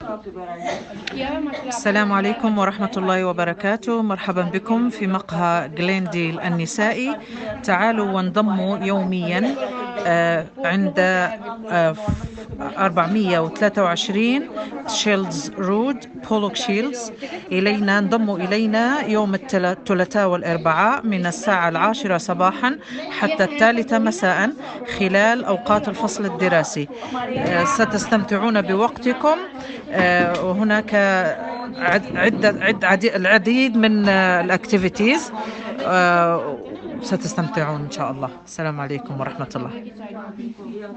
السلام عليكم ورحمة الله وبركاته. مرحبا بكم في مقهى جلينديل النسائي. تعالوا وانضموا يوميا عند 423 شيلدز رود بولوك شيلدز. انضموا إلينا يوم الثلاثاء والأربعاء من الساعة 10 صباحا حتى 3 مساء خلال أوقات الفصل الدراسي. ستستمتعون بوقتكم. وهناك العديد من الأكتيفيتيز. ستستمتعون إن شاء الله. السلام عليكم ورحمة الله.